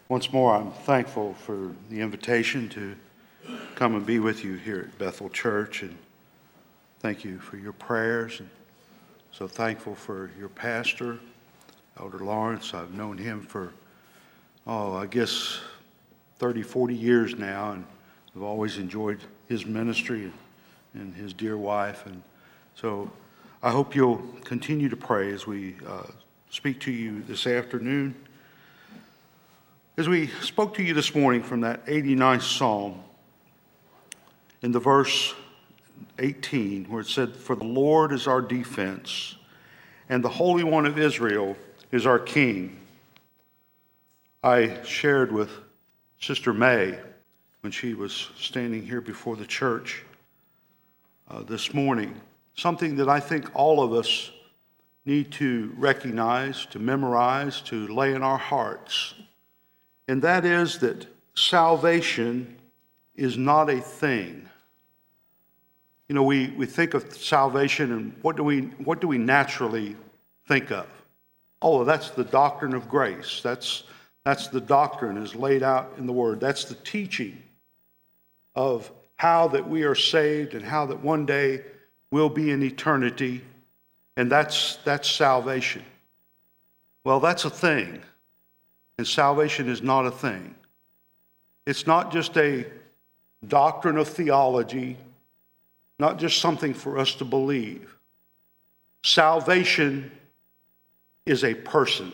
Once more, I'm thankful for the invitation to come and be with you here at Bethel Church, and thank you for your prayers. And so thankful for your pastor, Elder Lawrence. I've known him for, I guess 30, 40 years now, and I've always enjoyed his ministry and his dear wife. And so I hope you'll continue to pray as we speak to you this afternoon. As we spoke to you this morning from that 89th Psalm, in the verse 18, where it said, "For the Lord is our defense, and the Holy One of Israel is our King." I shared with Sister May when she was standing here before the church this morning, something that I think all of us need to recognize, to memorize, to lay in our hearts. And that is that salvation is not a thing. You know, we think of salvation, and what do we naturally think of? Oh, that's the doctrine of grace. That's the doctrine as laid out in the Word. That's the teaching of how that we are saved and how that one day we'll be in eternity, and that's salvation. Well, that's a thing. And salvation is not a thing. It's not just a doctrine of theology, not just something for us to believe. Salvation is a person.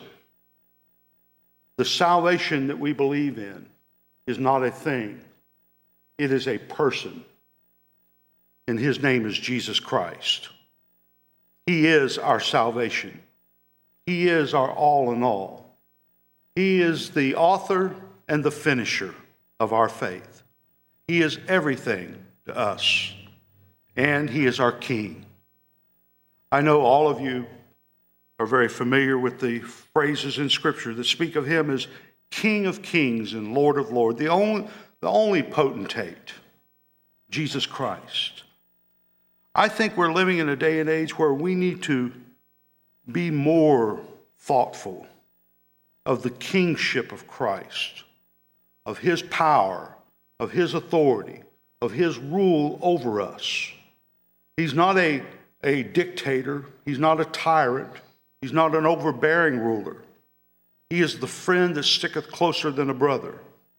The salvation that we believe in is not a thing. It is a person. And his name is Jesus Christ. He is our salvation. He is our all in all. He is the author and the finisher of our faith. He is everything to us, and he is our King. I know all of you are very familiar with the phrases in Scripture that speak of him as King of Kings and Lord of Lords, the only potentate, Jesus Christ. I think we're living in a day and age where we need to be more thoughtful of the kingship of Christ, of his power, of his authority, of his rule over us. He's not a dictator. He's not a tyrant. He's not an overbearing ruler. He is the friend that sticketh closer than a brother.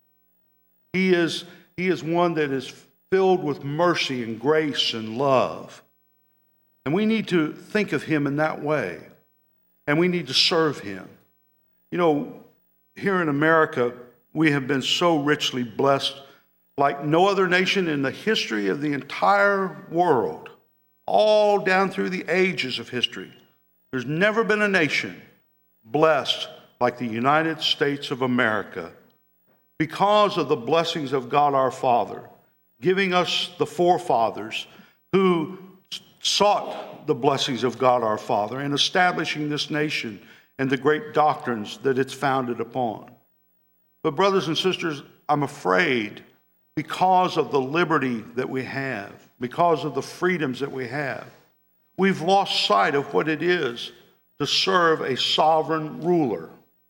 He is one that is filled with mercy and grace and love. And we need to think of him in that way. And we need to serve him. You know, here in America, we have been so richly blessed like no other nation in the history of the entire world, all down through the ages of history. There's never been a nation blessed like the United States of America because of the blessings of God our Father, giving us the forefathers who sought the blessings of God our Father and establishing this nation and the great doctrines that it's founded upon. But brothers and sisters, I'm afraid because of the liberty that we have, because of the freedoms that we have, we've lost sight of what it is to serve a sovereign ruler.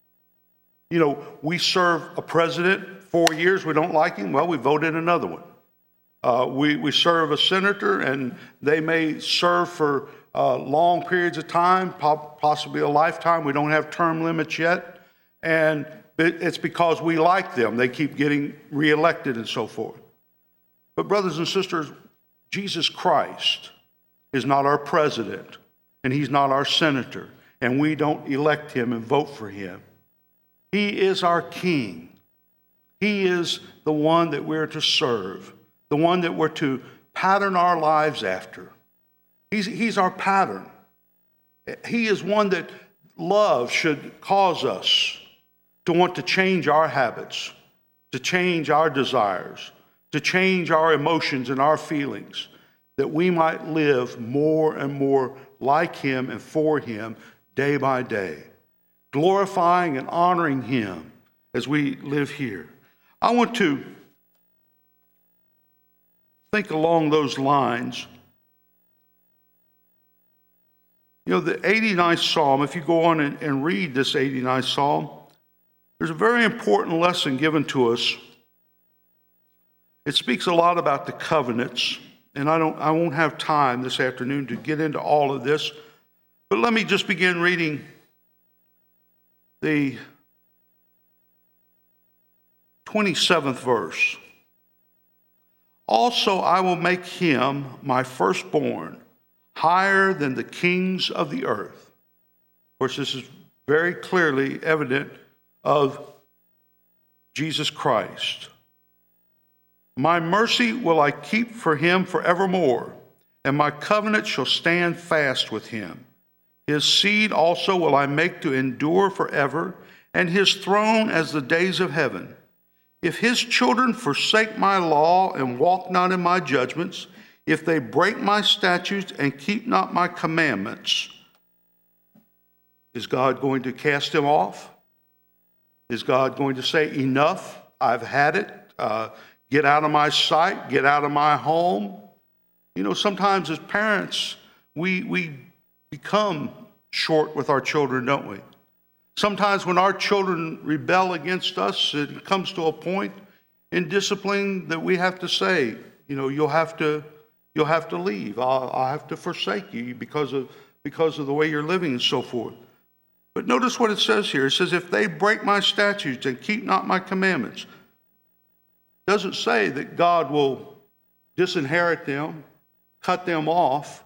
You know, we serve a president 4 years, we don't like him, well, we vote in another one. We serve a senator, and they may serve for long periods of time, possibly a lifetime. We don't have term limits yet. And it's because we like them. They keep getting reelected and so forth. But brothers and sisters, Jesus Christ is not our president, and he's not our senator, and we don't elect him and vote for him. He is our King. He is the one that we're to serve, the one that we're to pattern our lives after. He's our pattern. He is one that love should cause us to want to change our habits, to change our desires, to change our emotions and our feelings, that we might live more and more like him and for him day by day, glorifying and honoring him as we live here. I want to think along those lines. You know, the 89th Psalm, if you go on and read this 89th Psalm, There's a very important lesson given to us. It speaks a lot about the covenants, and I won't have time this afternoon to get into all of this, but let me just begin reading the 27th verse. Also, I will make him, my firstborn, higher than the kings of the earth. Of course, this is very clearly evident of Jesus Christ. My mercy will I keep for him forevermore, and my covenant shall stand fast with him. His seed also will I make to endure forever, and his throne as the days of heaven. If his children forsake my law and walk not in my judgments, if they break my statutes and keep not my commandments, is God going to cast them off? Is God going to say, enough, I've had it, get out of my sight, get out of my home? You know, sometimes as parents, we become short with our children, don't we? Sometimes when our children rebel against us, it comes to a point in discipline that we have to say, you know, you'll have to leave. I'll have to forsake you because of the way you're living and so forth. But notice what it says here. It says, if they break my statutes and keep not my commandments. It doesn't say that God will disinherit them, cut them off,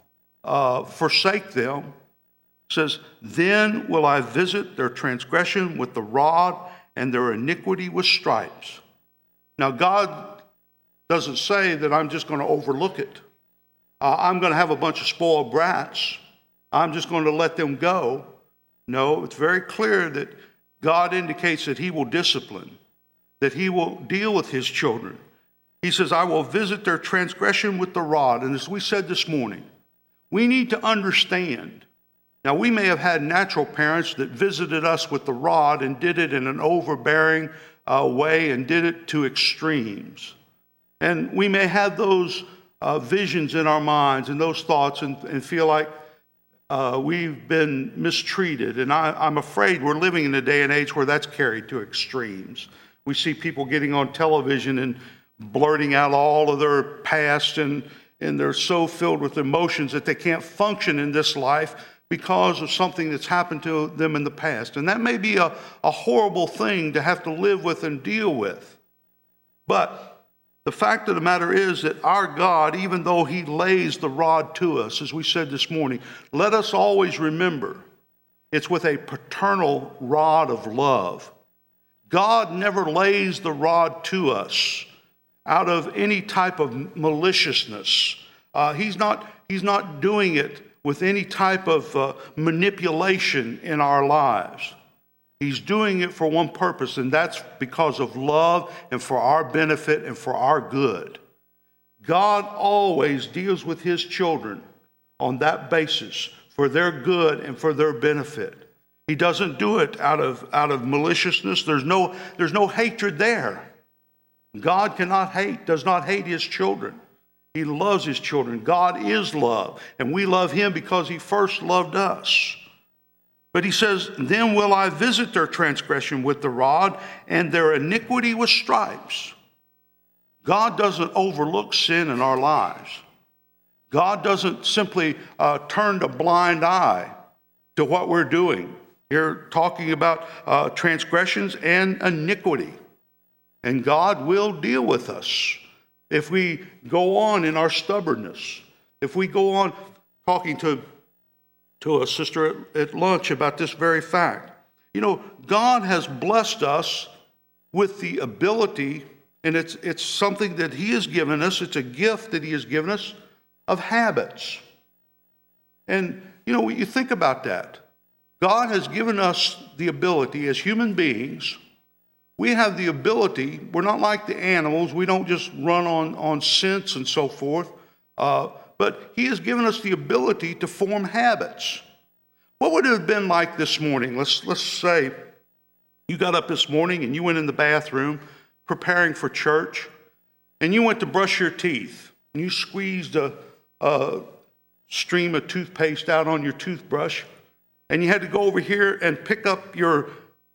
forsake them. It says, then will I visit their transgression with the rod and their iniquity with stripes. Now, God doesn't say that I'm just going to overlook it. I'm going to have a bunch of spoiled brats. I'm just going to let them go. No, it's very clear that God indicates that he will discipline, that he will deal with his children. He says, I will visit their transgression with the rod. And as we said this morning, we need to understand. Now, we may have had natural parents that visited us with the rod and did it in an overbearing way and did it to extremes. And we may have those visions in our minds and those thoughts and feel like we've been mistreated. And I'm afraid we're living in a day and age where that's carried to extremes. We see people getting on television and blurting out all of their past, and they're so filled with emotions that they can't function in this life because of something that's happened to them in the past. And that may be a horrible thing to have to live with and deal with. But the fact of the matter is that our God, even though he lays the rod to us, as we said this morning, let us always remember it's with a paternal rod of love. God never lays the rod to us out of any type of maliciousness. He's not doing it with any type of manipulation in our lives. He's doing it for one purpose, and that's because of love and for our benefit and for our good. God always deals with his children on that basis, for their good and for their benefit. He doesn't do it out of maliciousness. There's no hatred there. God does not hate his children. He loves his children. God is love, and we love him because he first loved us. But he says, then will I visit their transgression with the rod and their iniquity with stripes. God doesn't overlook sin in our lives. God doesn't simply turn a blind eye to what we're doing. Here talking about transgressions and iniquity. And God will deal with us if we go on in our stubbornness. If we go on talking to a sister at lunch about this very fact. You know, God has blessed us with the ability, and it's something that he has given us, it's a gift that he has given us, of habits. And, you know, you think about that. God has given us the ability as human beings. We have the ability, we're not like the animals, we don't just run on sense and so forth. But he has given us the ability to form habits. What would it have been like this morning? Let's say you got up this morning and you went in the bathroom preparing for church, and you went to brush your teeth, and you squeezed a stream of toothpaste out on your toothbrush, and you had to go over here and pick up your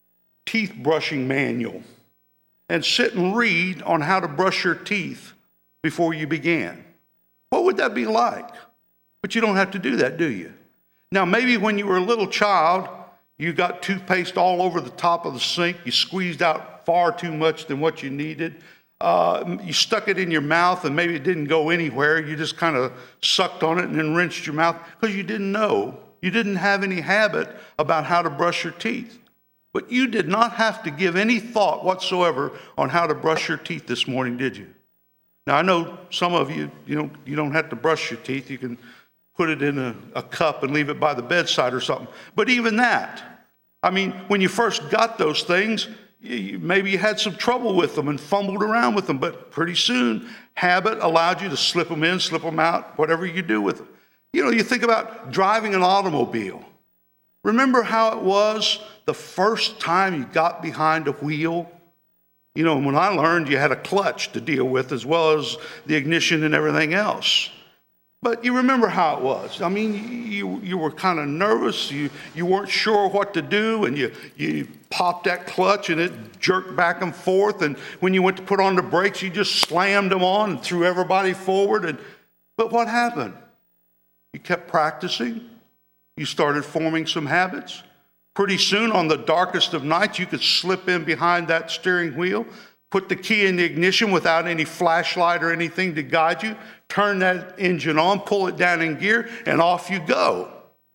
teeth brushing manual and sit and read on how to brush your teeth before you began? What would that be like? But you don't have to do that, do you? Now, maybe when you were a little child, you got toothpaste all over the top of the sink. You squeezed out far too much than what you needed. You stuck it in your mouth and maybe it didn't go anywhere. You just kind of sucked on it and then rinsed your mouth because you didn't know. You didn't have any habit about how to brush your teeth. But you did not have to give any thought whatsoever on how to brush your teeth this morning, did you? Now, I know some of you, you don't have to brush your teeth. You can put it in a cup and leave it by the bedside or something. But even that, I mean, when you first got those things, maybe you had some trouble with them and fumbled around with them. But pretty soon, habit allowed you to slip them in, slip them out, whatever you do with them. You think about driving an automobile. Remember how it was the first time you got behind a wheel? When I learned, you had a clutch to deal with as well as the ignition and everything else. But you remember how it was. I mean, you were kind of nervous. You weren't sure what to do, and you popped that clutch, and it jerked back and forth. And when you went to put on the brakes, you just slammed them on and threw everybody forward. But what happened? You kept practicing. You started forming some habits. Pretty soon, on the darkest of nights, you could slip in behind that steering wheel, put the key in the ignition without any flashlight or anything to guide you, turn that engine on, pull it down in gear, and off you go.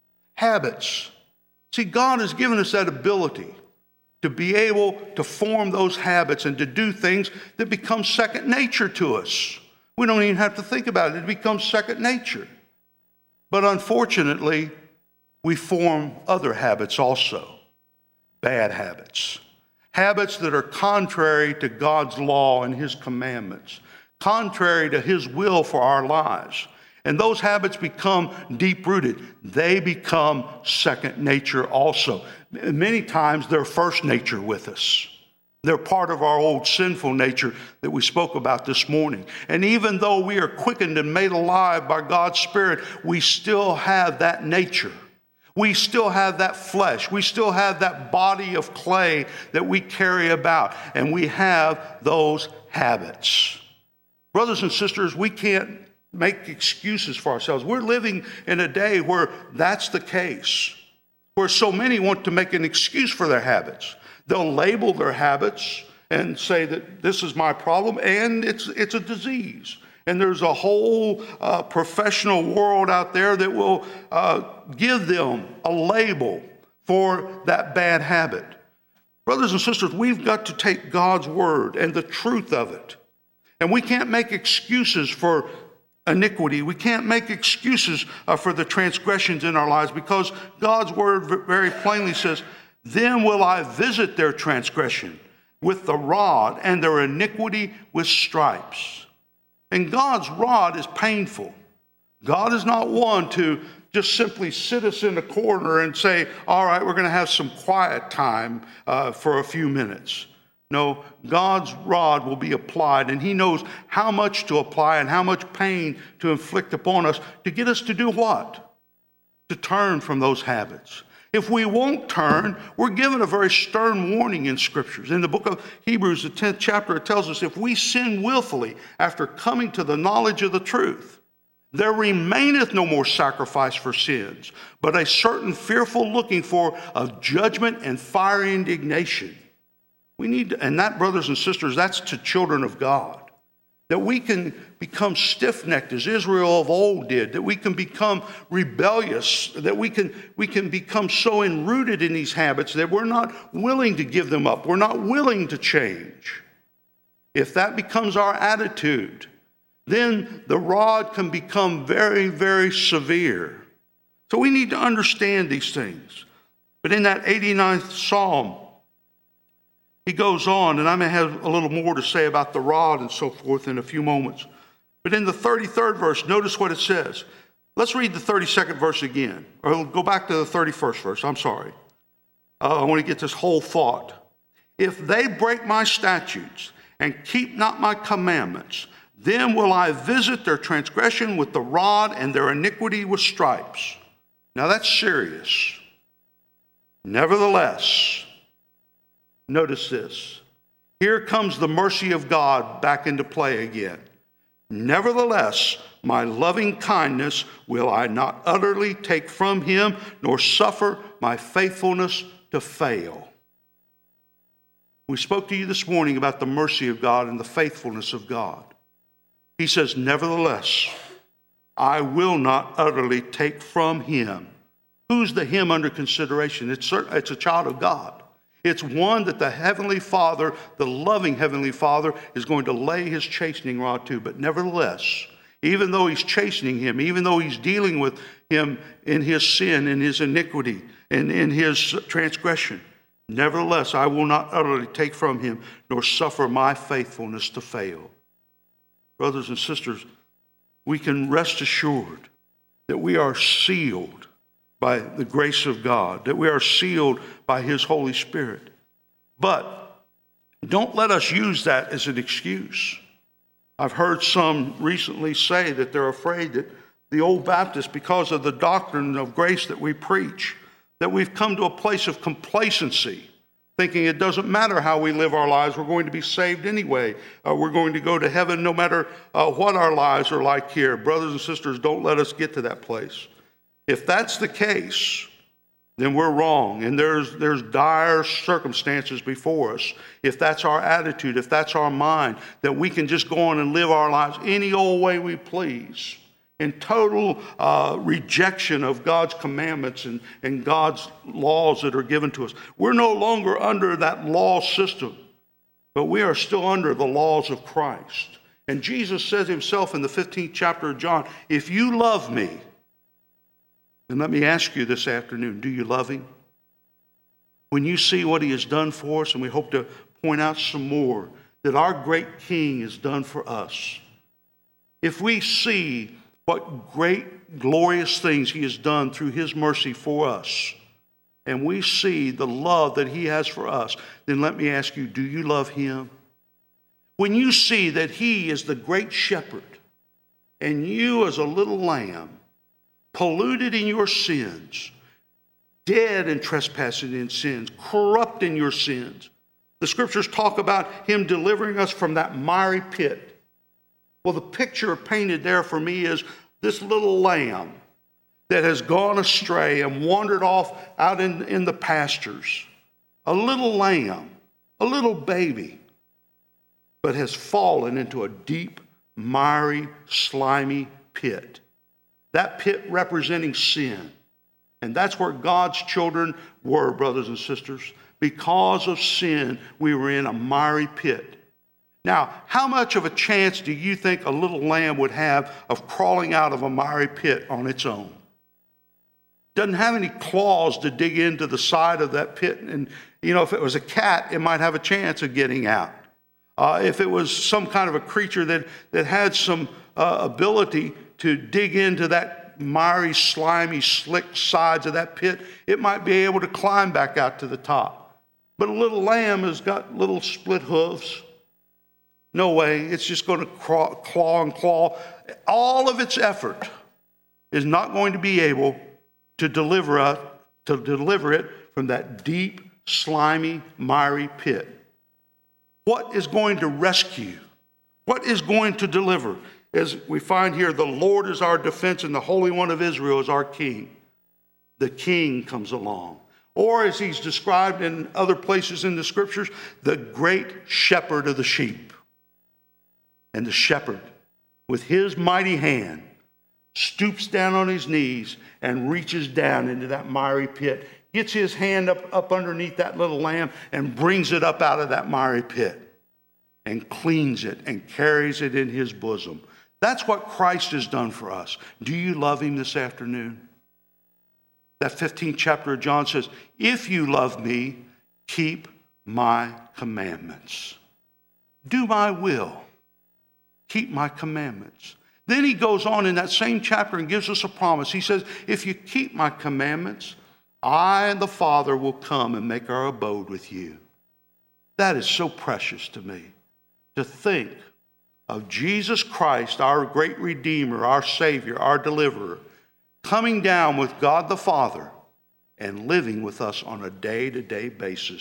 Habits. See, God has given us that ability to be able to form those habits and to do things that become second nature to us. We don't even have to think about it. It becomes second nature. But unfortunately, we form other habits also, bad habits. Habits that are contrary to God's law and His commandments, contrary to His will for our lives. And those habits become deep-rooted. They become second nature also. Many times they're first nature with us. They're part of our old sinful nature that we spoke about this morning. And even though we are quickened and made alive by God's Spirit, we still have that nature. We still have that flesh. We still have that body of clay that we carry about. And we have those habits. Brothers and sisters, we can't make excuses for ourselves. We're living in a day where that's the case, where so many want to make an excuse for their habits. They'll label their habits and say that this is my problem, and it's a disease. And there's a whole professional world out there that will give them a label for that bad habit. Brothers and sisters, we've got to take God's word and the truth of it. And we can't make excuses for iniquity. We can't make excuses for the transgressions in our lives, because God's word very plainly says, "Then will I visit their transgression with the rod and their iniquity with stripes." And God's rod is painful. God is not one to just simply sit us in a corner and say, all right, we're going to have some quiet time for a few minutes. No, God's rod will be applied, and He knows how much to apply and how much pain to inflict upon us to get us to do what? To turn from those habits. If we won't turn, we're given a very stern warning in Scriptures. In the book of Hebrews, the 10th chapter, it tells us, if we sin willfully after coming to the knowledge of the truth, there remaineth no more sacrifice for sins, but a certain fearful looking for of judgment and fiery indignation. We need to, and that, brothers and sisters, that's to children of God. That we can become stiff-necked as Israel of old did, that we can become rebellious, that we can become so enrooted in these habits that we're not willing to give them up. We're not willing to change. If that becomes our attitude, then the rod can become very, very severe. So we need to understand these things. But in that 89th Psalm, he goes on, and I may have a little more to say about the rod and so forth in a few moments. But in the 33rd verse, notice what it says. Let's read the 32nd verse again. Or go back to the 31st verse. I'm sorry. I want to get this whole thought. If they break my statutes and keep not my commandments, then will I visit their transgression with the rod and their iniquity with stripes. Now that's serious. Nevertheless, notice this. Here comes the mercy of God back into play again. Nevertheless, my loving kindness will I not utterly take from him, nor suffer my faithfulness to fail. We spoke to you this morning about the mercy of God and the faithfulness of God. He says, nevertheless, I will not utterly take from him. Who's the him under consideration? It's a child of God. It's one that the Heavenly Father, the loving Heavenly Father, is going to lay his chastening rod to. But nevertheless, even though he's chastening him, even though he's dealing with him in his sin, in his iniquity, and in his transgression, nevertheless, I will not utterly take from him, nor suffer my faithfulness to fail. Brothers and sisters, we can rest assured that we are sealed by the grace of God, that we are sealed by his Holy Spirit. But don't let us use that as an excuse. I've heard some recently say that they're afraid that the old Baptists, because of the doctrine of grace that we preach, that we've come to a place of complacency, thinking it doesn't matter how we live our lives, we're going to be saved anyway. We're going to go to heaven no matter what our lives are like here. Brothers and sisters, don't let us get to that place. If that's the case, then we're wrong, and there's dire circumstances before us. If that's our attitude, if that's our mind, that we can just go on and live our lives any old way we please, in total rejection of God's commandments and God's laws that are given to us. We're no longer under that law system, but we are still under the laws of Christ. And Jesus says himself in the 15th chapter of John, if you love me, then let me ask you this afternoon, do you love him? When you see what he has done for us, and we hope to point out some more, that our great King has done for us. If we see what great, glorious things he has done through his mercy for us, and we see the love that he has for us, then let me ask you, do you love him? When you see that he is the great shepherd, and you as a little lamb, polluted in your sins, dead in trespassing in sins, corrupt in your sins. The scriptures talk about him delivering us from that miry pit. Well, the picture painted there for me is this little lamb that has gone astray and wandered off out in the pastures. A little lamb, a little baby, but has fallen into a deep, miry, slimy pit. That pit representing sin. And that's where God's children were, brothers and sisters. Because of sin, we were in a miry pit. Now, how much of a chance do you think a little lamb would have of crawling out of a miry pit on its own? Doesn't have any claws to dig into the side of that pit. And, if it was a cat, it might have a chance of getting out. If it was some kind of a creature that had some ability to dig into that miry, slimy, slick sides of that pit, it might be able to climb back out to the top. But a little lamb has got little split hooves. No way. It's just going to claw and claw. All of its effort is not going to be able to deliver it from that deep, slimy, miry pit. What is going to rescue? What is going to deliver? As we find here, the Lord is our defense and the Holy One of Israel is our King. The King comes along. Or as he's described in other places in the scriptures, the great shepherd of the sheep. And the shepherd, with his mighty hand, stoops down on his knees and reaches down into that miry pit, gets his hand up underneath that little lamb and brings it up out of that miry pit and cleans it and carries it in his bosom. That's what Christ has done for us. Do you love him this afternoon? That 15th chapter of John says, if you love me, keep my commandments. Do my will. Keep my commandments. Then he goes on in that same chapter and gives us a promise. He says, if you keep my commandments, I and the Father will come and make our abode with you. That is so precious to me, to think of Jesus Christ, our great Redeemer, our Savior, our Deliverer, coming down with God the Father and living with us on a day-to-day basis,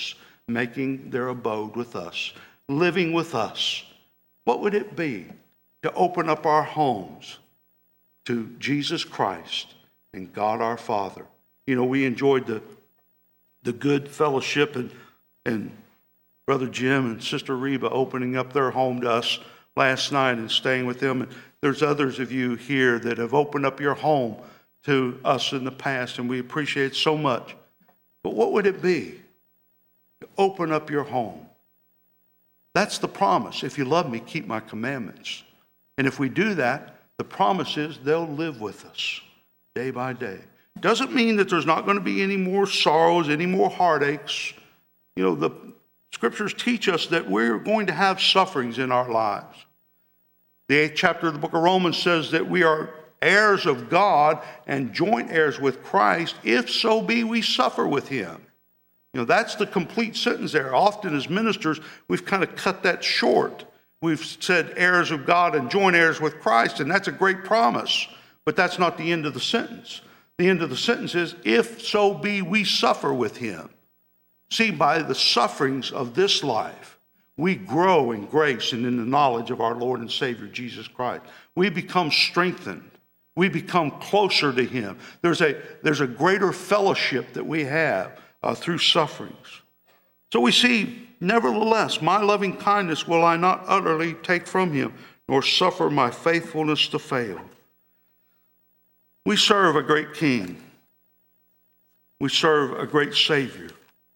making their abode with us, living with us. What would it be to open up our homes to Jesus Christ and God our Father? You know, we enjoyed the good fellowship and Brother Jim and Sister Reba opening up their home to us last night and staying with them. And there's others of you here that have opened up your home to us in the past, and we appreciate it so much. But what would it be to open up your home? That's the promise. If you love me, keep my commandments. And if we do that, the promise is they'll live with us day by day. Doesn't mean that there's not going to be any more sorrows, any more heartaches. You know, the Scriptures teach us that we're going to have sufferings in our lives. The 8th chapter of the book of Romans says that we are heirs of God and joint heirs with Christ, if so be we suffer with him. You know, that's the complete sentence there. Often as ministers, we've kind of cut that short. We've said heirs of God and joint heirs with Christ, and that's a great promise. But that's not the end of the sentence. The end of the sentence is, if so be we suffer with him. See, by the sufferings of this life, we grow in grace and in the knowledge of our Lord and Savior, Jesus Christ. We become strengthened. We become closer to him. There's a greater fellowship that we have through sufferings. So we see, nevertheless, my loving kindness will I not utterly take from him, nor suffer my faithfulness to fail. We serve a great King. We serve a great Savior.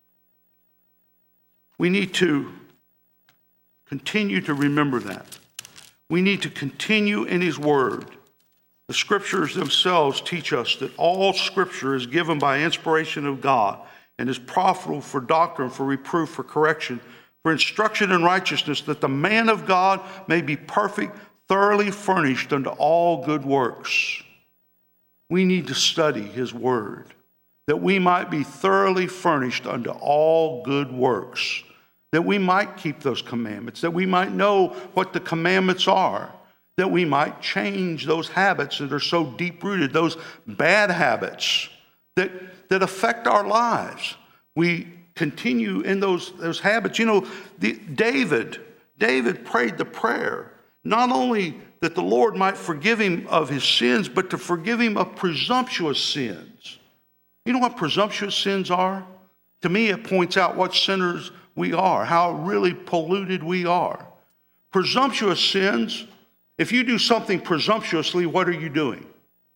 We need to continue to remember that. We need to continue in his word. The Scriptures themselves teach us that all Scripture is given by inspiration of God and is profitable for doctrine, for reproof, for correction, for instruction in righteousness, that the man of God may be perfect, thoroughly furnished unto all good works. We need to study his word, that we might be thoroughly furnished unto all good works, that we might keep those commandments, that we might know what the commandments are, that we might change those habits that are so deep-rooted, those bad habits that affect our lives. We continue in those habits. You know, David prayed the prayer, not only that the Lord might forgive him of his sins, but to forgive him of presumptuous sins. You know what presumptuous sins are? To me, it points out what sinners we are, how really polluted we are. Presumptuous sins, if you do something presumptuously, what are you doing?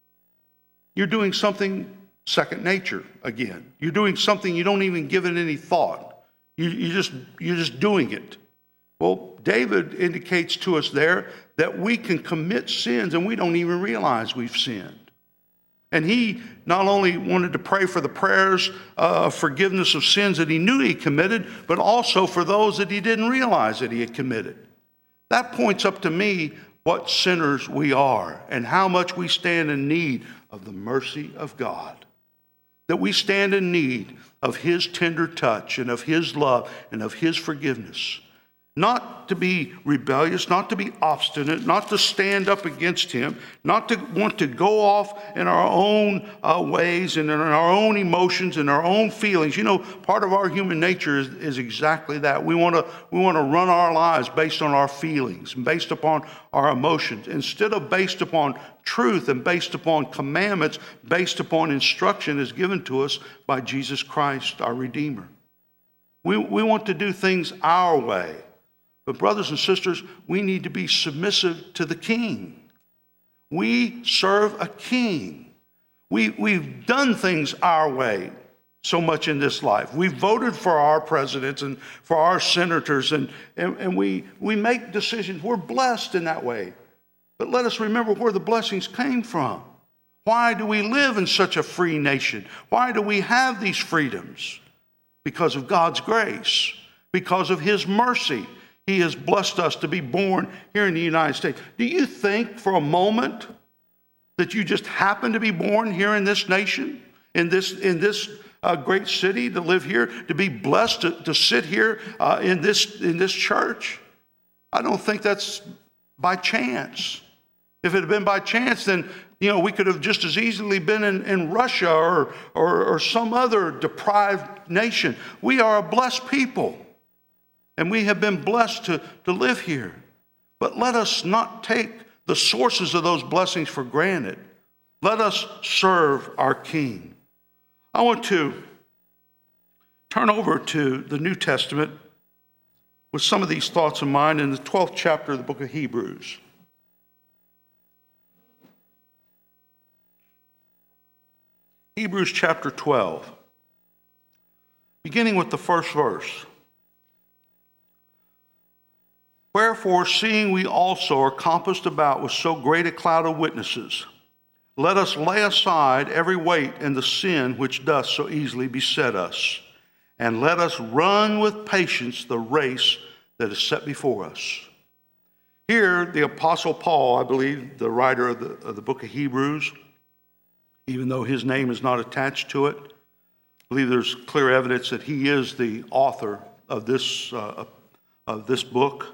You're doing something second nature again. You're doing something you don't even give it any thought. You're just doing it. Well, David indicates to us there that we can commit sins and we don't even realize we've sinned. And he not only wanted to pray for the prayers of forgiveness of sins that he knew he committed, but also for those that he didn't realize that he had committed. That points up to me what sinners we are and how much we stand in need of the mercy of God. That we stand in need of his tender touch and of his love and of his forgiveness. Not to be rebellious, not to be obstinate, not to stand up against him, not to want to go off in our own ways and in our own emotions and our own feelings. You know, part of our human nature is exactly that. We want to run our lives based on our feelings and based upon our emotions, instead of based upon truth and based upon commandments, based upon instruction as given to us by Jesus Christ, our Redeemer. We want to do things our way. But brothers and sisters, we need to be submissive to the King. We serve a King. We've done things our way so much in this life. We've voted for our presidents and for our senators, and we make decisions. We're blessed in that way. But let us remember where the blessings came from. Why do we live in such a free nation? Why do we have these freedoms? Because of God's grace, because of his mercy. He has blessed us to be born here in the United States. Do you think for a moment that you just happen to be born here in this nation, in this great city, to live here, to be blessed to sit here in this church? I don't think that's by chance. If it had been by chance, then We could have just as easily been in Russia or some other deprived nation. We are a blessed people, and we have been blessed to live here. But let us not take the sources of those blessings for granted. Let us serve our King. I want to turn over to the New Testament with some of these thoughts in mind in the 12th chapter of the book of Hebrews. Hebrews chapter 12, beginning with the first verse. Wherefore, seeing we also are compassed about with so great a cloud of witnesses, let us lay aside every weight and the sin which doth so easily beset us, and let us run with patience the race that is set before us. Here, the Apostle Paul, I believe, the writer of the book of Hebrews, even though his name is not attached to it, I believe there's clear evidence that he is the author of this book.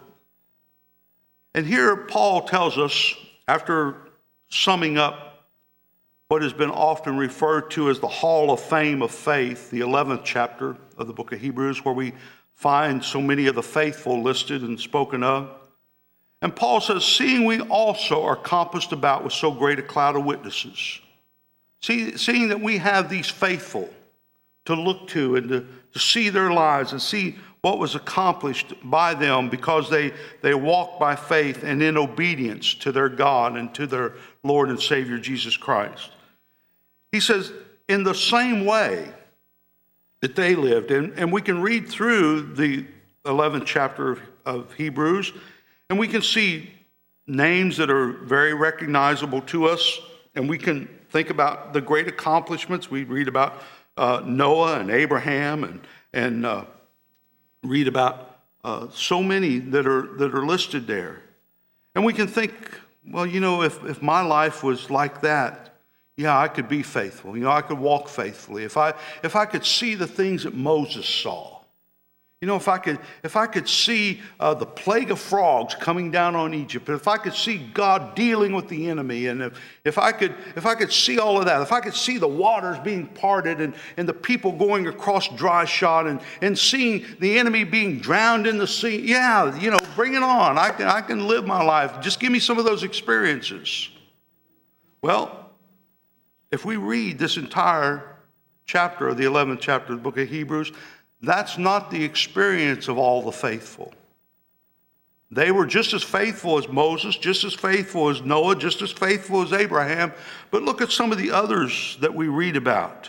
And here Paul tells us, after summing up what has been often referred to as the Hall of Fame of Faith, the 11th chapter of the book of Hebrews, where we find so many of the faithful listed and spoken of. And Paul says, seeing we also are compassed about with so great a cloud of witnesses. Seeing that we have these faithful to look to and to see their lives and see what was accomplished by them because they walked by faith and in obedience to their God and to their Lord and Savior Jesus Christ. He says, in the same way that they lived, and we can read through the 11th chapter of Hebrews, and we can see names that are very recognizable to us, and we can think about the great accomplishments. We read about Noah and Abraham and read about so many that are listed there. And we can think, well, if my life was like that, yeah, I could be faithful. I could walk faithfully. If I could see the things that Moses saw, if I could see the plague of frogs coming down on Egypt, if I could see God dealing with the enemy, and if I could see all of that, if I could see the waters being parted and the people going across dry shod and seeing the enemy being drowned in the sea, yeah, bring it on. I can live my life. Just give me some of those experiences. Well, if we read this entire chapter of the 11th chapter of the book of Hebrews, that's not the experience of all the faithful. They were just as faithful as Moses, just as faithful as Noah, just as faithful as Abraham. But look at some of the others that we read about.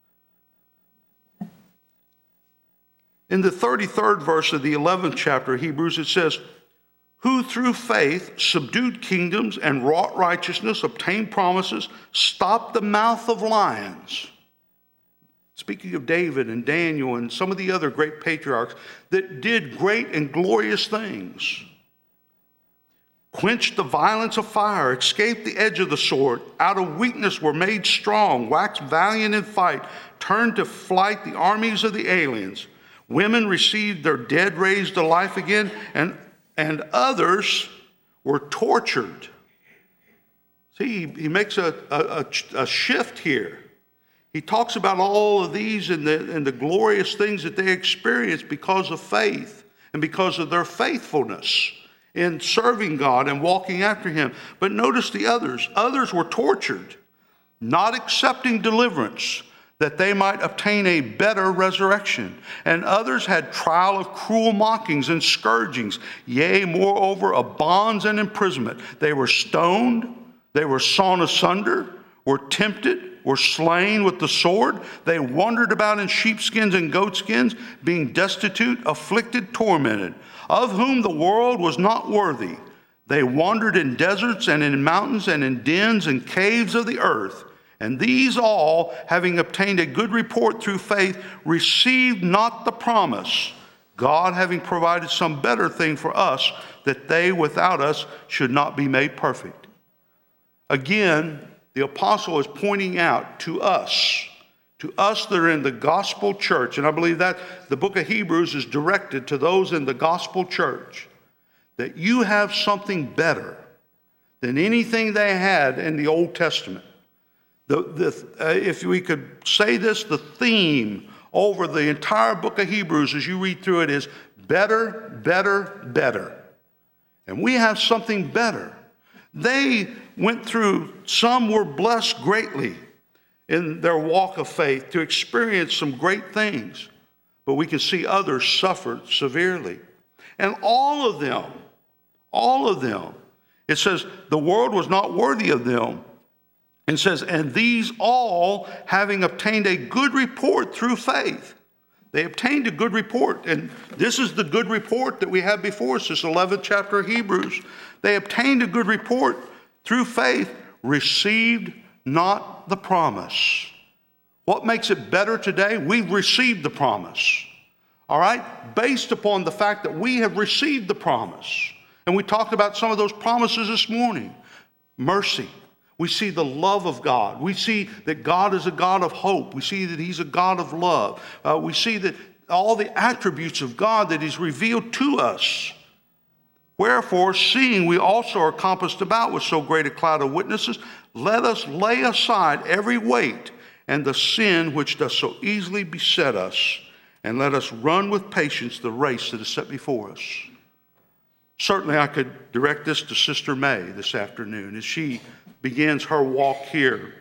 In the 33rd verse of the 11th chapter of Hebrews, it says, who through faith subdued kingdoms and wrought righteousness, obtained promises, stopped the mouth of lions. Speaking of David and Daniel and some of the other great patriarchs that did great and glorious things. Quenched the violence of fire, escaped the edge of the sword, out of weakness were made strong, waxed valiant in fight, turned to flight the armies of the aliens. Women received their dead raised to life again, and others were tortured. See, he makes a shift here. He talks about all of these and the glorious things that they experienced because of faith and because of their faithfulness in serving God and walking after him. But notice the others. Others were tortured, not accepting deliverance, that they might obtain a better resurrection. And others had trial of cruel mockings and scourgings, yea, moreover, of bonds and imprisonment. They were stoned, they were sawn asunder, were tempted, were slain with the sword. They wandered about in sheepskins and goatskins, being destitute, afflicted, tormented, of whom the world was not worthy. They wandered in deserts and in mountains and in dens and caves of the earth. And these all, having obtained a good report through faith, received not the promise, God having provided some better thing for us, that they without us should not be made perfect. Again, the apostle is pointing out to us that are in the gospel church, and I believe that the book of Hebrews is directed to those in the gospel church, that you have something better than anything they had in the Old Testament. If we could say this, the theme over the entire book of Hebrews as you read through it is better, better, better. And we have something better. They went through, some were blessed greatly in their walk of faith to experience some great things, but we can see others suffered severely. And all of them, it says the world was not worthy of them. And says, and these all, having obtained a good report through faith. They obtained a good report. And this is the good report that we have before us, this 11th chapter of Hebrews. They obtained a good report through faith, received not the promise. What makes it better today? We've received the promise. All right? Based upon the fact that we have received the promise. And we talked about some of those promises this morning. Mercy. We see the love of God. We see that God is a God of hope. We see that he's a God of love. We see that all the attributes of God that he's revealed to us. Wherefore, seeing we also are compassed about with so great a cloud of witnesses, let us lay aside every weight and the sin which does so easily beset us, and let us run with patience the race that is set before us. Certainly I could direct this to Sister May this afternoon as she begins her walk here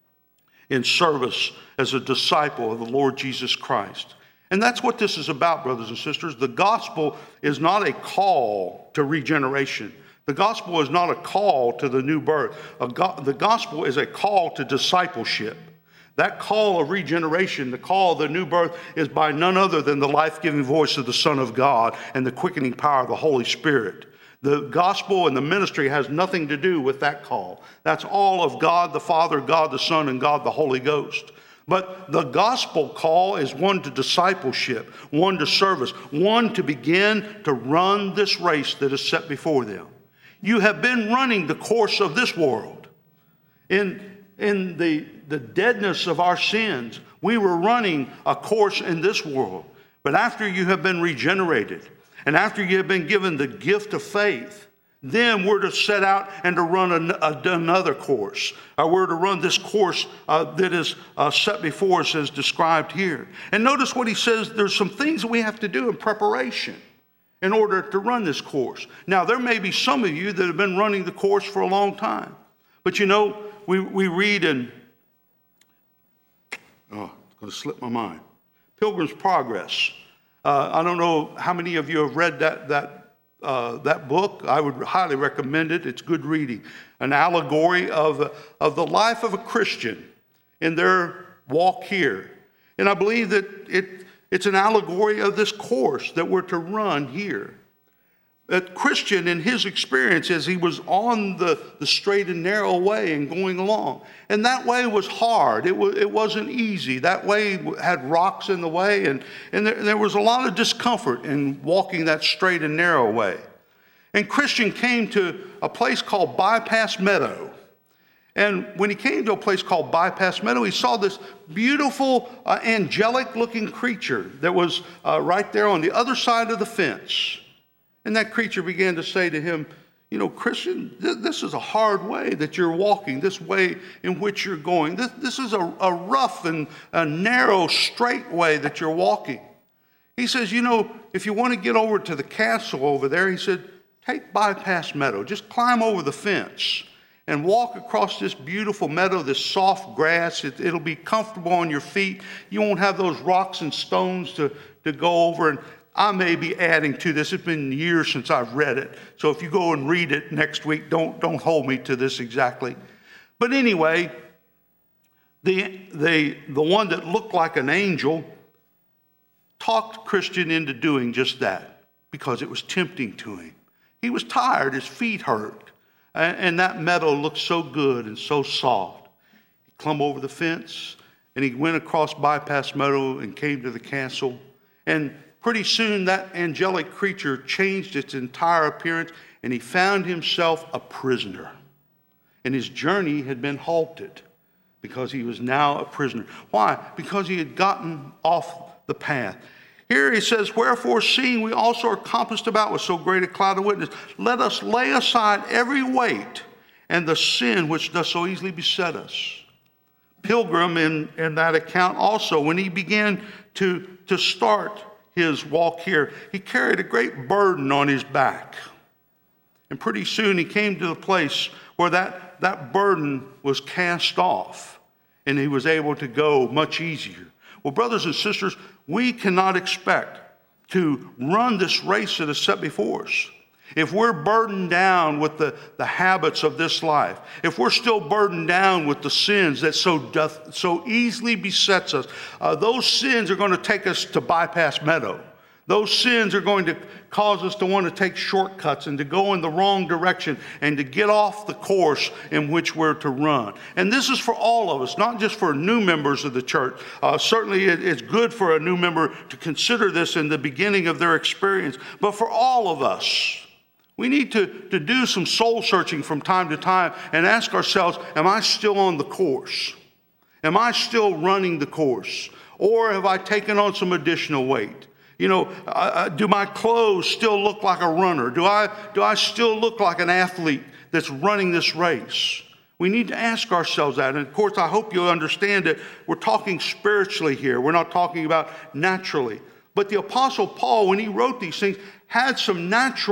in service as a disciple of the Lord Jesus Christ. And that's what this is about, brothers and sisters. The gospel is not a call to regeneration. The gospel is not a call to the new birth. The gospel is a call to discipleship. That call of regeneration, the call of the new birth, is by none other than the life-giving voice of the Son of God and the quickening power of the Holy Spirit. The gospel and the ministry has nothing to do with that call. That's all of God the Father, God the Son, and God the Holy Ghost. But the gospel call is one to discipleship, one to service, one to begin to run this race that is set before them. You have been running the course of this world. In the deadness of our sins, we were running a course in this world. But after you have been regenerated, and after you have been given the gift of faith, then we're to set out and to run another course. We're to run this course that is set before us as described here. And notice what he says, there's some things that we have to do in preparation in order to run this course. Now, there may be some of you that have been running the course for a long time. But you know, we read in, it's going to slip my mind, Pilgrim's Progress. I don't know how many of you have read that book. I would highly recommend it. It's good reading. An allegory of the life of a Christian in their walk here. And I believe that it's an allegory of this course that we're to run here. That Christian, in his experience, as he was on the straight and narrow way and going along. And that way was hard. It wasn't easy. That way had rocks in the way, and there was a lot of discomfort in walking that straight and narrow way. And Christian came to a place called Bypass Meadow. And when he came to a place called Bypass Meadow, he saw this beautiful, angelic-looking creature that was right there on the other side of the fence. And that creature began to say to him, you know, Christian, this is a hard way that you're walking, this way in which you're going. This is a rough and a narrow, straight way that you're walking. He says, you know, if you want to get over to the castle over there, he said, take Bypass Meadow. Just climb over the fence and walk across this beautiful meadow, this soft grass. It'll be comfortable on your feet. You won't have those rocks and stones to go over. And I may be adding to this. It's been years since I've read it. So if you go and read it next week, don't hold me to this exactly. But anyway, the one that looked like an angel talked Christian into doing just that because it was tempting to him. He was tired. His feet hurt. And that meadow looked so good and so soft. He climbed over the fence and he went across Bypass Meadow and came to the castle. And pretty soon that angelic creature changed its entire appearance and he found himself a prisoner. And his journey had been halted because he was now a prisoner. Why? Because he had gotten off the path. Here he says, wherefore, seeing we also are compassed about with so great a cloud of witness, let us lay aside every weight and the sin which does so easily beset us. Pilgrim in that account also, when he began to start his walk here, he carried a great burden on his back. And pretty soon he came to the place where that burden was cast off and he was able to go much easier. Well, brothers and sisters, we cannot expect to run this race that is set before us if we're burdened down with the habits of this life, if we're still burdened down with the sins that so easily besets us. Those sins are going to take us to Bypass Meadow. Those sins are going to cause us to want to take shortcuts and to go in the wrong direction and to get off the course in which we're to run. And this is for all of us, not just for new members of the church. Certainly it's good for a new member to consider this in the beginning of their experience, but for all of us, we need to do some soul searching from time to time and ask ourselves, am I still on the course? Am I still running the course? Or have I taken on some additional weight? You know, do my clothes still look like a runner? Do I still look like an athlete that's running this race? We need to ask ourselves that. And of course, I hope you'll understand that we're talking spiritually here. We're not talking about naturally. But the Apostle Paul, when he wrote these things, had some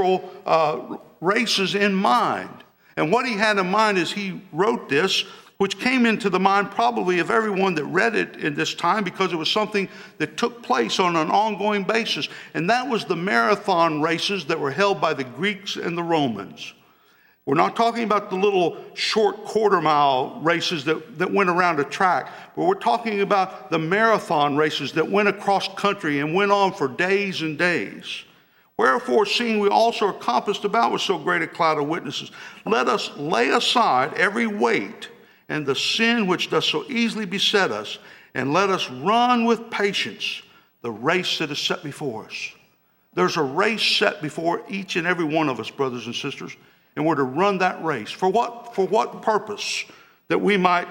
natural races in mind. And what he had in mind as he wrote this, which came into the mind probably of everyone that read it in this time, because it was something that took place on an ongoing basis. And that was the marathon races that were held by the Greeks and the Romans. We're not talking about the little short quarter-mile races that went around a track, but we're talking about the marathon races that went across country and went on for days and days. Wherefore, seeing we also are compassed about with so great a cloud of witnesses, let us lay aside every weight and the sin which does so easily beset us, and let us run with patience the race that is set before us. There's a race set before each and every one of us, brothers and sisters, and we're to run that race. For what purpose? That we might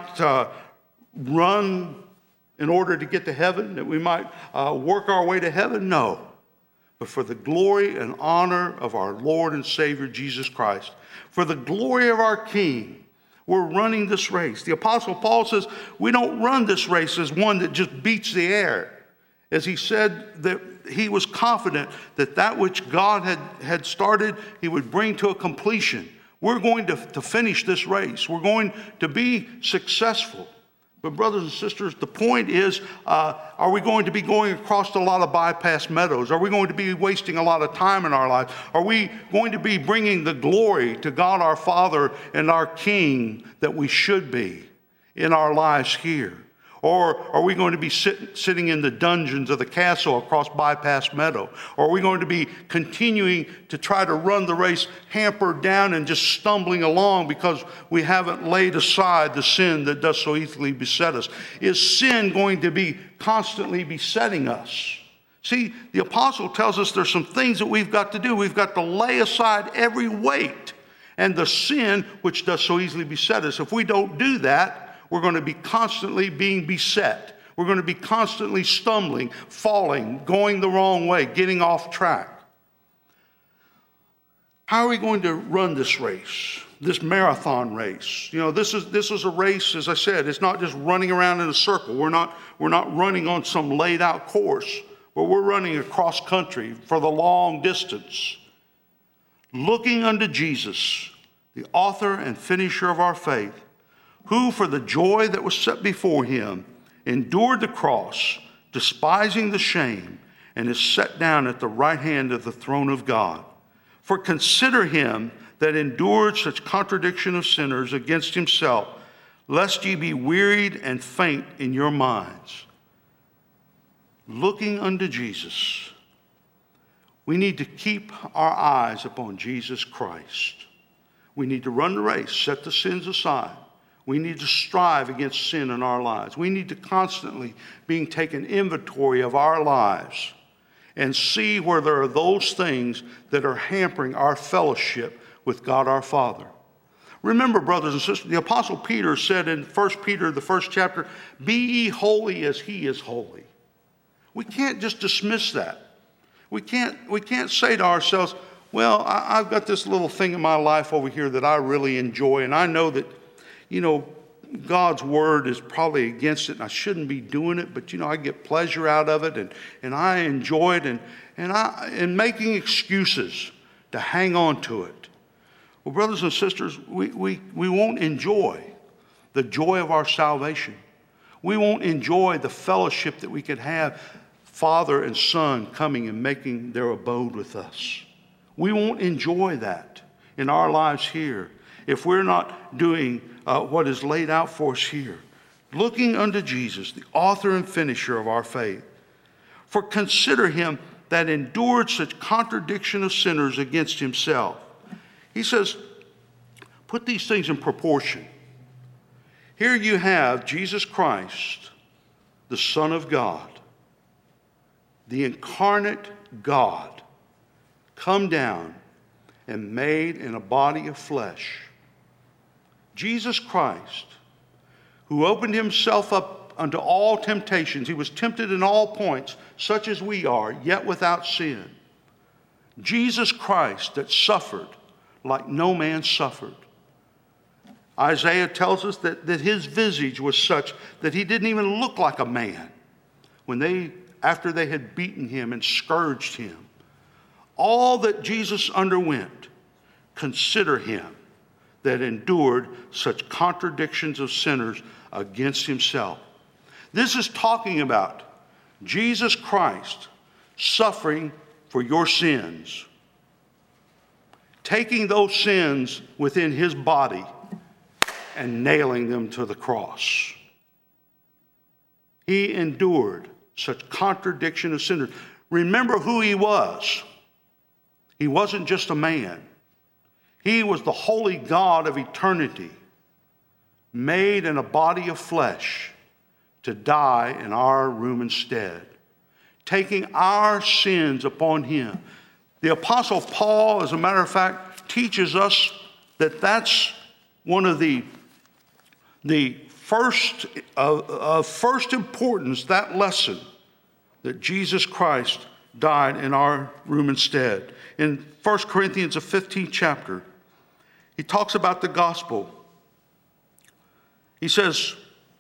run in order to get to heaven? That we might work our way to heaven? No. But for the glory and honor of our Lord and Savior, Jesus Christ. For the glory of our King, we're running this race. The Apostle Paul says we don't run this race as one that just beats the air. As he said that he was confident that that which God had started, he would bring to a completion. We're going to finish this race. We're going to be successful. But brothers and sisters, the point is, are we going to be going across a lot of bypass meadows? Are we going to be wasting a lot of time in our lives? Are we going to be bringing the glory to God our Father and our King that we should be in our lives here? Or are we going to be sitting in the dungeons of the castle across Bypass Meadow? Or are we going to be continuing to try to run the race hampered down and just stumbling along because we haven't laid aside the sin that does so easily beset us? Is sin going to be constantly besetting us? See, the apostle tells us there's some things that we've got to do. We've got to lay aside every weight and the sin which does so easily beset us. If we don't do that, we're going to be constantly being beset. We're going to be constantly stumbling, falling, going the wrong way, getting off track. How are we going to run this race, this marathon race? You know, this is a race, as I said, it's not just running around in a circle. We're not running on some laid out course, but we're running across country for the long distance. Looking unto Jesus, the author and finisher of our faith, who for the joy that was set before him endured the cross, despising the shame, and is set down at the right hand of the throne of God. For consider him that endured such contradiction of sinners against himself, lest ye be wearied and faint in your minds. Looking unto Jesus, we need to keep our eyes upon Jesus Christ. We need to run the race, set the sins aside. We need to strive against sin in our lives. We need to constantly be taking inventory of our lives and see where there are those things that are hampering our fellowship with God our Father. Remember, brothers and sisters, the Apostle Peter said in 1 Peter, the first chapter, be ye holy as he is holy. We can't just dismiss that. We can't say to ourselves, well, I've got this little thing in my life over here that I really enjoy, and I know that, God's word is probably against it, and I shouldn't be doing it, but, I get pleasure out of it, and I enjoy it, and making excuses to hang on to it. Well, brothers and sisters, we won't enjoy the joy of our salvation. We won't enjoy the fellowship that we could have, Father and Son coming and making their abode with us. We won't enjoy that in our lives here if we're not doing what is laid out for us here. Looking unto Jesus, the author and finisher of our faith. For consider him that endured such contradiction of sinners against himself. He says, put these things in proportion. Here you have Jesus Christ, the Son of God, the incarnate God, come down and made in a body of flesh. Jesus Christ, who opened himself up unto all temptations. He was tempted in all points, such as we are, yet without sin. Jesus Christ that suffered like no man suffered. Isaiah tells us that his visage was such that he didn't even look like a man after they had beaten him and scourged him. All that Jesus underwent, consider him that endured such contradictions of sinners against himself. This is talking about Jesus Christ suffering for your sins, taking those sins within his body and nailing them to the cross. He endured such contradiction of sinners. Remember who he was. He wasn't just a man. He was the holy God of eternity, made in a body of flesh to die in our room instead, taking our sins upon him. The Apostle Paul, as a matter of fact, teaches us that that's one of the first importance, that lesson, that Jesus Christ died in our room instead. In 1 Corinthians, the 15th chapter, he talks about the gospel. He says,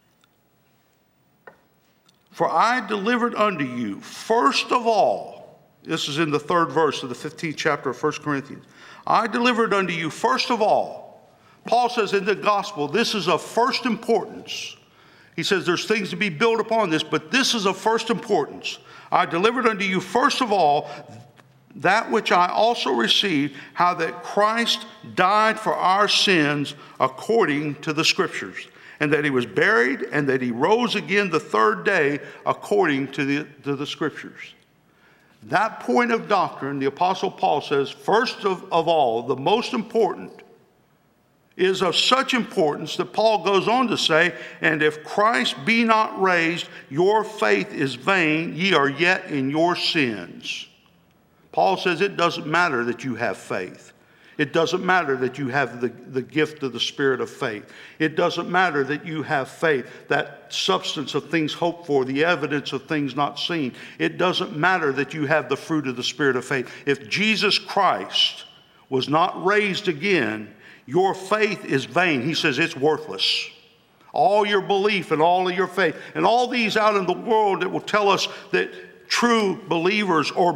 for I delivered unto you first of all, this is in the 3rd verse of the 15th chapter of 1 Corinthians. I delivered unto you first of all. Paul says in the gospel, this is of first importance. He says there's things to be built upon this, but this is of first importance. I delivered unto you first of all that which I also received, how that Christ died for our sins according to the Scriptures, and that he was buried, and that he rose again the 3rd day according to the Scriptures. That point of doctrine, the Apostle Paul says, first of all, the most important, is of such importance that Paul goes on to say, and if Christ be not raised, your faith is vain, ye are yet in your sins. Paul says it doesn't matter that you have faith. It doesn't matter that you have the gift of the Spirit of faith. It doesn't matter that you have faith, that substance of things hoped for, the evidence of things not seen. It doesn't matter that you have the fruit of the Spirit of faith. If Jesus Christ was not raised again, your faith is vain. He says it's worthless. All your belief and all of your faith and all these out in the world that will tell us that true believers or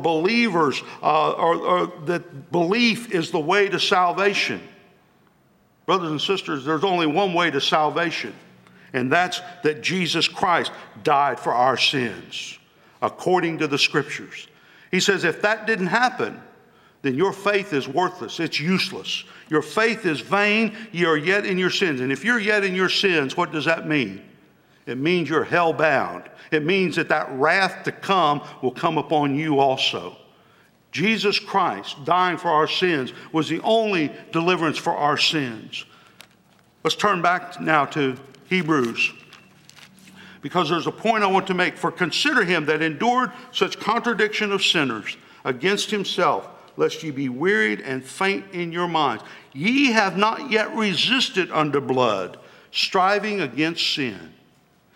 that belief is the way to salvation. Brothers and sisters, there's only one way to salvation, and that's that Jesus Christ died for our sins according to the Scriptures. He says if that didn't happen, then your faith is worthless. It's useless. Your faith is vain. You are yet in your sins. And if you're yet in your sins, what does that mean? It means you're hell-bound. It means that wrath to come will come upon you also. Jesus Christ, dying for our sins, was the only deliverance for our sins. Let's turn back now to Hebrews, because there's a point I want to make. For consider him that endured such contradiction of sinners against himself, lest ye be wearied and faint in your minds. Ye have not yet resisted unto blood, striving against sin.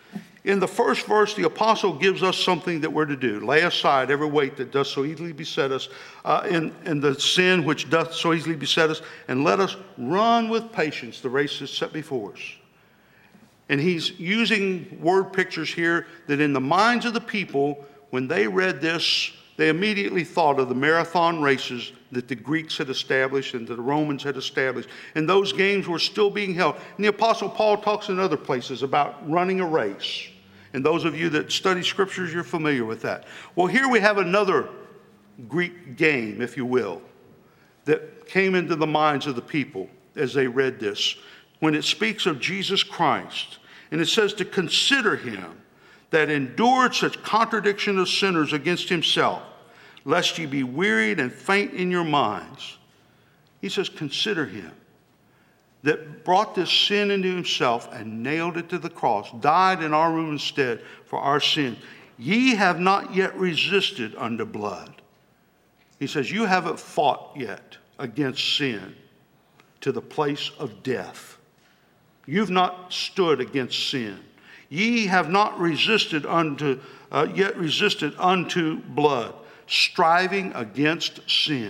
In the first verse, the apostle gives us something that we're to do. Lay aside every weight that doth so easily beset us, and the sin which doth so easily beset us, and let us run with patience the race that's set before us. And he's using word pictures here that in the minds of the people, when they read this, they immediately thought of the marathon races that the Greeks had established and that the Romans had established. And those games were still being held. And the Apostle Paul talks in other places about running a race. And those of you that study scriptures, you're familiar with that. Well, here we have another Greek game, if you will, that came into the minds of the people as they read this. When it speaks of Jesus Christ, and it says to consider him that endured such contradiction of sinners against himself, lest ye be wearied and faint in your minds. He says, consider him that brought this sin into himself and nailed it to the cross, died in our room instead for our sin. Ye have not yet resisted unto blood. He says, you haven't fought yet against sin to the place of death. You've not stood against sin. Ye have not resisted yet resisted unto blood, striving against sin.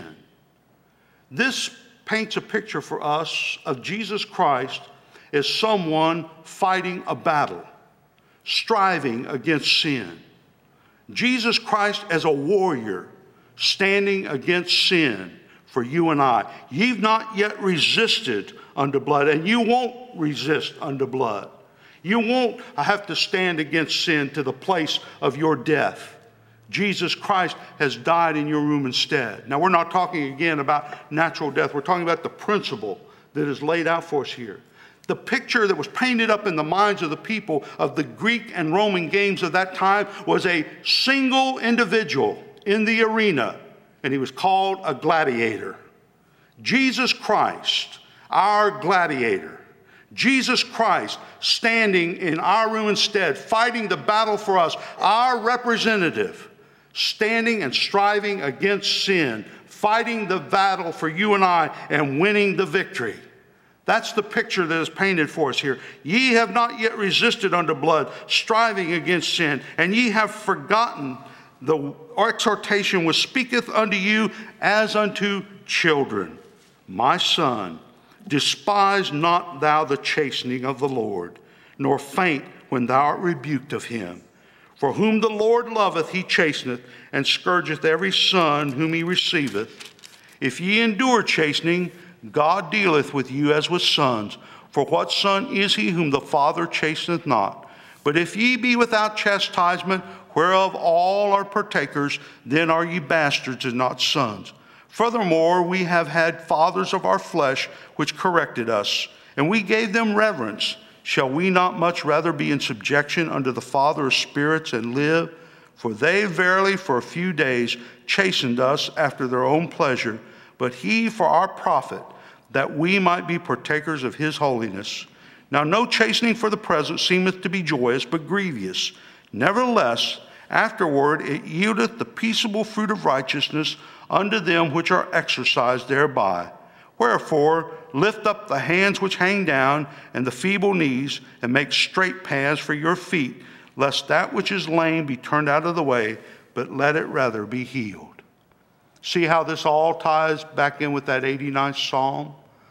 This paints a picture for us of Jesus Christ as someone fighting a battle, striving against sin. Jesus Christ as a warrior standing against sin for you and I. Ye've not yet resisted unto blood, and you won't resist unto blood. You won't have to stand against sin to the place of your death. Jesus Christ has died in your room instead. Now, we're not talking again about natural death. We're talking about the principle that is laid out for us here. The picture that was painted up in the minds of the people of the Greek and Roman games of that time was a single individual in the arena, and he was called a gladiator. Jesus Christ, our gladiator. Jesus Christ standing in our room instead, fighting the battle for us, our representative, standing and striving against sin, fighting the battle for you and I, and winning the victory. That's the picture that is painted for us here. Ye have not yet resisted unto blood, striving against sin, and ye have forgotten the exhortation which speaketh unto you as unto children. My son, despise not thou the chastening of the Lord, nor faint when thou art rebuked of him. For whom the Lord loveth, he chasteneth, and scourgeth every son whom he receiveth. If ye endure chastening, God dealeth with you as with sons. For what son is he whom the Father chasteneth not? But if ye be without chastisement, whereof all are partakers, then are ye bastards and not sons. Furthermore, we have had fathers of our flesh which corrected us, and we gave them reverence. Shall we not much rather be in subjection unto the Father of spirits and live? For they verily for a few days chastened us after their own pleasure, but he for our profit, that we might be partakers of his holiness. Now no chastening for the present seemeth to be joyous, but grievous. Nevertheless, afterward it yieldeth the peaceable fruit of righteousness unto them which are exercised thereby. Wherefore, lift up the hands which hang down, and the feeble knees, and make straight paths for your feet, lest that which is lame be turned out of the way, but let it rather be healed. See how this all ties back in with that 89th Psalm?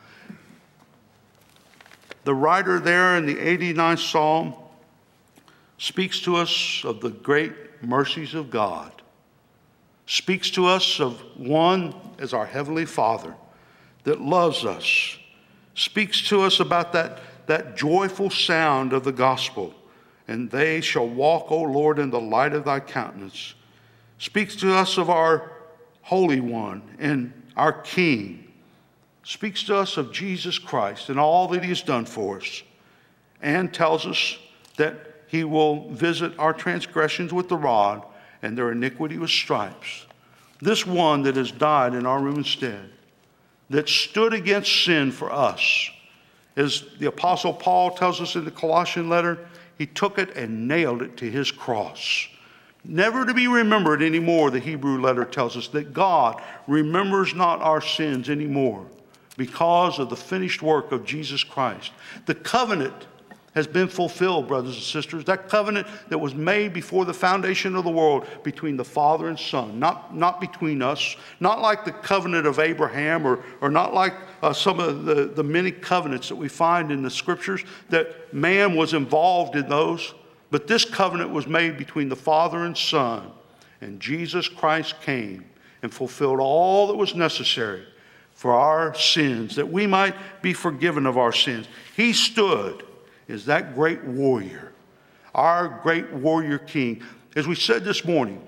The writer there in the 89th Psalm speaks to us of the great mercies of God, speaks to us of one as our Heavenly Father that loves us, speaks to us about that joyful sound of the gospel. And they shall walk, O Lord, in the light of thy countenance. Speaks to us of our Holy One and our King. Speaks to us of Jesus Christ and all that he has done for us. And tells us that he will visit our transgressions with the rod and their iniquity with stripes. This one that has died in our room instead, that stood against sin for us. As the Apostle Paul tells us in the Colossian letter, he took it and nailed it to his cross. Never to be remembered anymore, the Hebrew letter tells us, that God remembers not our sins anymore because of the finished work of Jesus Christ. The covenant has been fulfilled, brothers and sisters. That covenant that was made before the foundation of the world between the Father and Son, not between us, not like the covenant of Abraham or not like some of the many covenants that we find in the Scriptures that man was involved in those. But this covenant was made between the Father and Son, and Jesus Christ came and fulfilled all that was necessary for our sins, that we might be forgiven of our sins. He stood as that great warrior, our great warrior king. As we said this morning,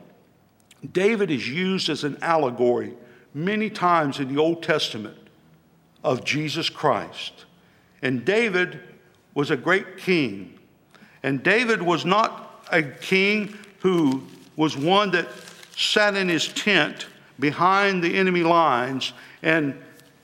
David is used as an allegory many times in the Old Testament of Jesus Christ. And David was a great king. And David was not a king who was one that sat in his tent behind the enemy lines and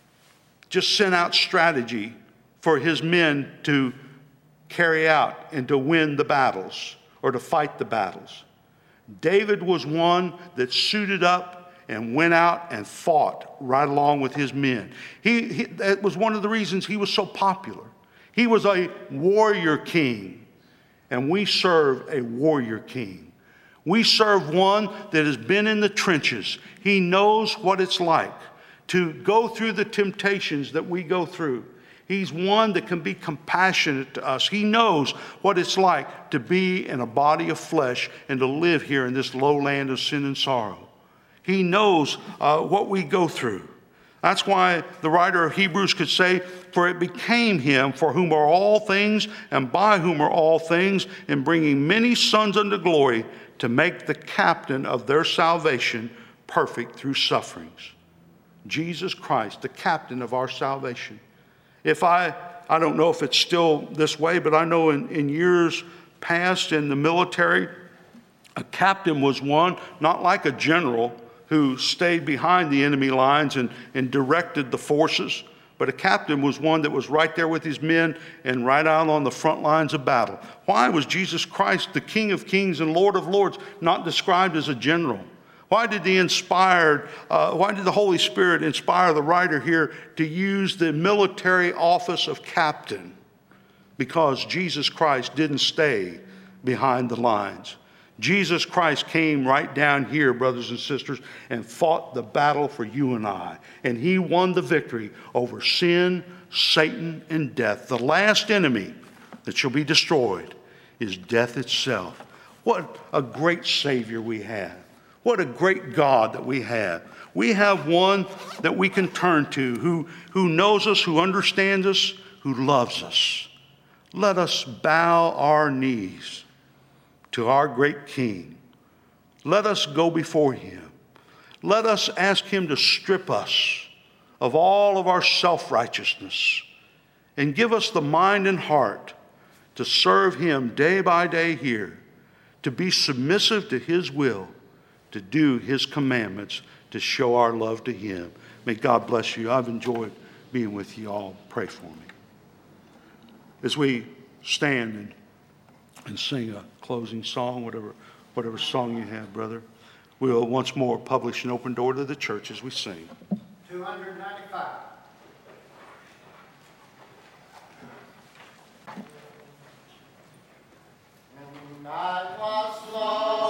just sent out strategy for his men to carry out and to win the battles or to fight the battles. David was one that suited up and went out and fought right along with his men. That was one of the reasons he was so popular. He was a warrior king, and we serve a warrior king. We serve one that has been in the trenches. He knows what it's like to go through the temptations that we go through. He's one that can be compassionate to us. He knows what it's like to be in a body of flesh and to live here in this low land of sin and sorrow. He knows what we go through. That's why the writer of Hebrews could say, "For it became him for whom are all things and by whom are all things, in bringing many sons unto glory, to make the captain of their salvation perfect through sufferings." Jesus Christ, the captain of our salvation. I don't know if it's still this way, but I know in years past in the military, a captain was one, not like a general who stayed behind the enemy lines and directed the forces, but a captain was one that was right there with his men and right out on the front lines of battle. Why was Jesus Christ, the King of Kings and Lord of Lords, not described as a general? Why did the Holy Spirit inspire the writer here to use the military office of captain? Because Jesus Christ didn't stay behind the lines. Jesus Christ came right down here, brothers and sisters, and fought the battle for you and I. And he won the victory over sin, Satan, and death. The last enemy that shall be destroyed is death itself. What a great Savior we have. What a great God that we have. We have one that we can turn to, who knows us, who understands us, who loves us. Let us bow our knees to our great King. Let us go before him. Let us ask him to strip us of all of our self-righteousness and give us the mind and heart to serve him day by day here, to be submissive to his will, to do his commandments, to show our love to him. May God bless you. I've enjoyed being with you all. Pray for me. As we stand and sing a closing song, whatever song you have, brother, we'll once more publish an open door to the church as we sing. 295. And night was long.